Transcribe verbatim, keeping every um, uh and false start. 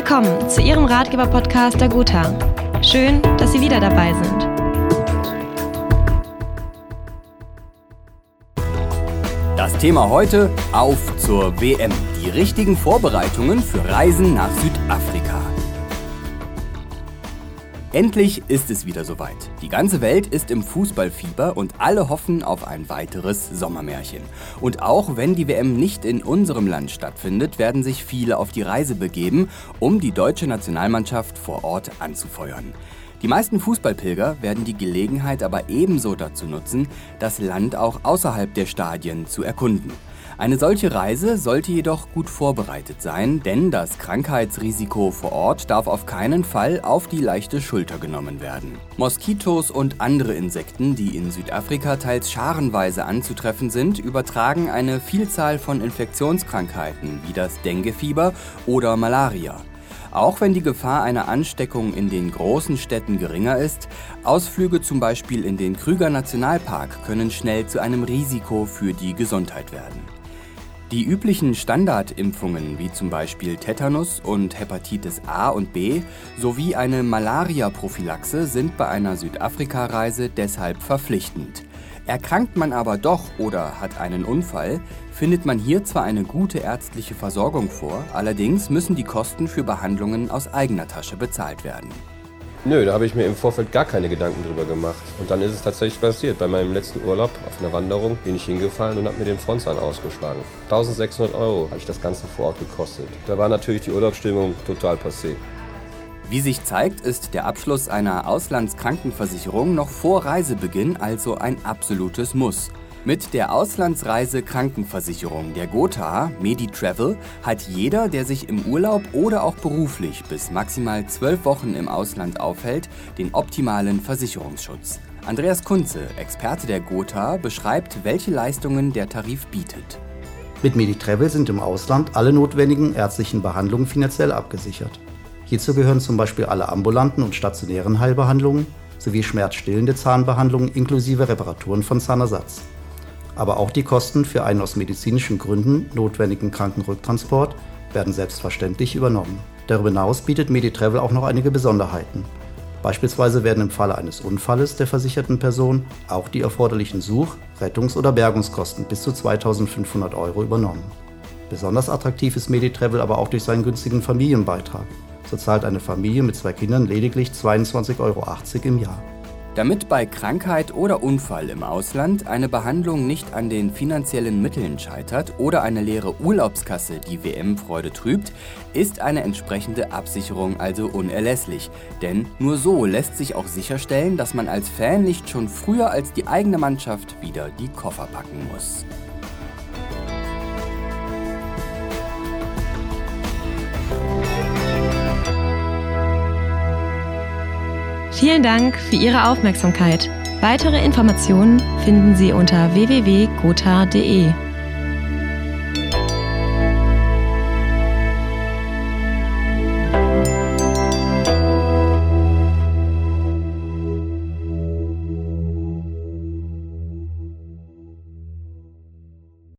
Willkommen zu Ihrem Ratgeber-Podcast der Gotha. Schön, dass Sie wieder dabei sind. Das Thema heute: Auf zur W M. Die richtigen Vorbereitungen für Reisen nach Südafrika. Endlich ist es wieder soweit. Die ganze Welt ist im Fußballfieber und alle hoffen auf ein weiteres Sommermärchen. Und auch wenn die W M nicht in unserem Land stattfindet, werden sich viele auf die Reise begeben, um die deutsche Nationalmannschaft vor Ort anzufeuern. Die meisten Fußballpilger werden die Gelegenheit aber ebenso dazu nutzen, das Land auch außerhalb der Stadien zu erkunden. Eine solche Reise sollte jedoch gut vorbereitet sein, denn das Krankheitsrisiko vor Ort darf auf keinen Fall auf die leichte Schulter genommen werden. Moskitos und andere Insekten, die in Südafrika teils scharenweise anzutreffen sind, übertragen eine Vielzahl von Infektionskrankheiten wie das Denguefieber oder Malaria. Auch wenn die Gefahr einer Ansteckung in den großen Städten geringer ist, Ausflüge zum Beispiel in den Krüger-Nationalpark können schnell zu einem Risiko für die Gesundheit werden. Die üblichen Standardimpfungen wie zum Beispiel Tetanus und Hepatitis A und B sowie eine Malaria-Prophylaxe sind bei einer Südafrika-Reise deshalb verpflichtend. Erkrankt man aber doch oder hat einen Unfall, findet man hier zwar eine gute ärztliche Versorgung vor, allerdings müssen die Kosten für Behandlungen aus eigener Tasche bezahlt werden. Nö, da habe ich mir im Vorfeld gar keine Gedanken drüber gemacht. Und dann ist es tatsächlich passiert. Bei meinem letzten Urlaub auf einer Wanderung bin ich hingefallen und habe mir den Frontzahn ausgeschlagen. eintausendsechshundert Euro hat ich das Ganze vor Ort gekostet. Da war natürlich die Urlaubsstimmung total passé. Wie sich zeigt, ist der Abschluss einer Auslandskrankenversicherung noch vor Reisebeginn also ein absolutes Muss. Mit der Auslandsreise-Krankenversicherung der Gotha, Meditravel, hat jeder, der sich im Urlaub oder auch beruflich bis maximal zwölf Wochen im Ausland aufhält, den optimalen Versicherungsschutz. Andreas Kunze, Experte der Gotha, beschreibt, welche Leistungen der Tarif bietet. Mit Meditravel sind im Ausland alle notwendigen ärztlichen Behandlungen finanziell abgesichert. Hierzu gehören zum Beispiel alle ambulanten und stationären Heilbehandlungen sowie schmerzstillende Zahnbehandlungen inklusive Reparaturen von Zahnersatz. Aber auch die Kosten für einen aus medizinischen Gründen notwendigen Krankenrücktransport werden selbstverständlich übernommen. Darüber hinaus bietet Meditravel auch noch einige Besonderheiten. Beispielsweise werden im Falle eines Unfalles der versicherten Person auch die erforderlichen Such-, Rettungs- oder Bergungskosten bis zu zweitausendfünfhundert Euro übernommen. Besonders attraktiv ist Meditravel aber auch durch seinen günstigen Familienbeitrag. So zahlt eine Familie mit zwei Kindern lediglich zweiundzwanzig Euro achtzig im Jahr. Damit bei Krankheit oder Unfall im Ausland eine Behandlung nicht an den finanziellen Mitteln scheitert oder eine leere Urlaubskasse die W M-Freude trübt, ist eine entsprechende Absicherung also unerlässlich. Denn nur so lässt sich auch sicherstellen, dass man als Fan nicht schon früher als die eigene Mannschaft wieder die Koffer packen muss. Vielen Dank für Ihre Aufmerksamkeit. Weitere Informationen finden Sie unter w w w punkt gotha punkt d e.